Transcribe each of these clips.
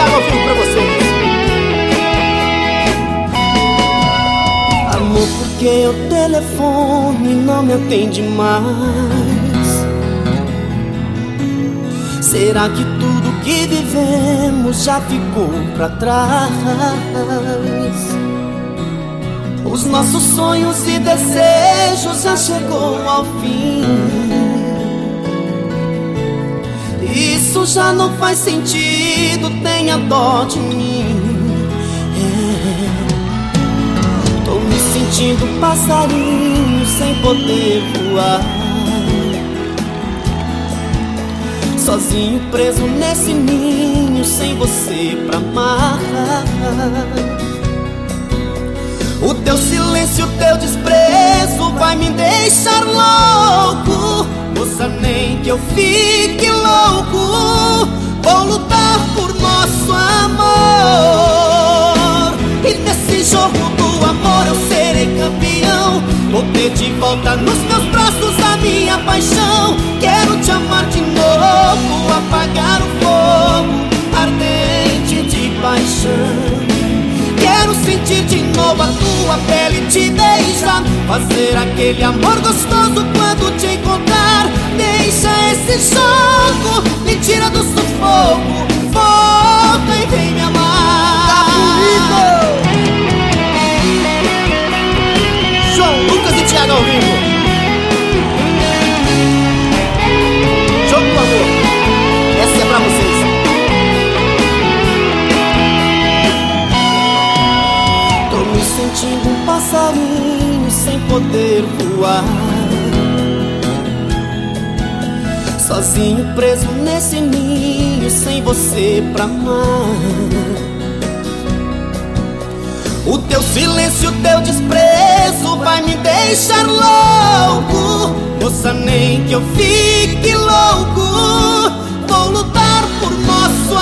Thiago ao vivo pra vocês. Amor, por que o telefone não me atende mais? Será que tudo que vivemos já ficou pra trás? Os nossos sonhos e desejos já chegou ao fim. Isso já não faz sentido, tenha dó de mim. Tô me sentindo passarinho sem poder voar, sozinho preso nesse ninho, sem você pra amar. O teu silêncio, o teu desprezo vai me deixar louco. Moça, nem que eu fique louco, vou lutar por nosso amor. E nesse jogo do amor eu serei campeão. Vou ter de volta nos meus braços a minha paixão. Quero te amar de novo, apagar o fogo ardente de paixão. Quero sentir de novo a tua pele, te beijar, fazer aquele amor gostoso quando te encontrar. Deixa esse jogo, me tira do sufoco, volta e vem me amar. Tá bonito! João Lucas e Thiago ao vivo. Jogo do amor, essa é pra vocês. Sentindo um passarinho sem poder voar, sozinho preso nesse ninho, sem você pra amar. O teu silêncio, o teu desprezo vai me deixar louco. Moça, nem que eu fique louco, vou lutar por nosso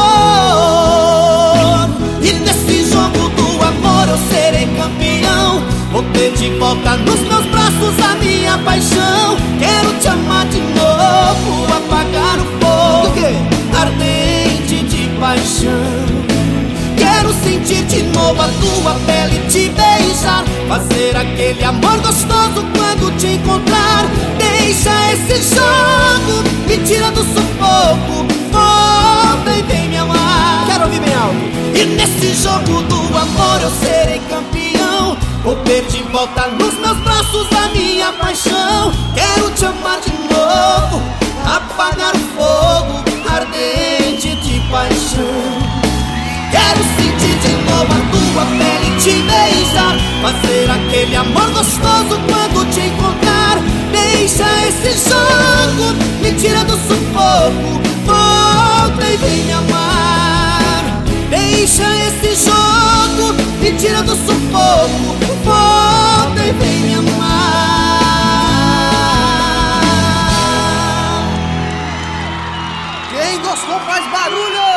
amor. E nesse jogo do amor eu serei campeão. Vou ter de volta nos meus braços a minha paixão. Quero te amar de novo, apagar o fogo ardente de paixão. Quero sentir de novo a tua pele, te beijar, fazer aquele amor gostoso quando te encontrar. Deixa esse jogo, me tira do sufoco, volta e vem me amar. Quero ouvir bem alto. E nesse jogo do amor eu serei campeão. Vou ter de volta nos meus braços a minha paixão. Quero te amar de novo, apagar o fogo ardente de paixão. Quero sentir de novo a tua pele, te beijar, fazer aquele amor gostoso quando te encontrar. Deixa esse jogo, me tira do sufoco, volta e vem me amar. Deixa esse jogo, me tira do sufoco, volta e vem me amar. Quem gostou faz barulho!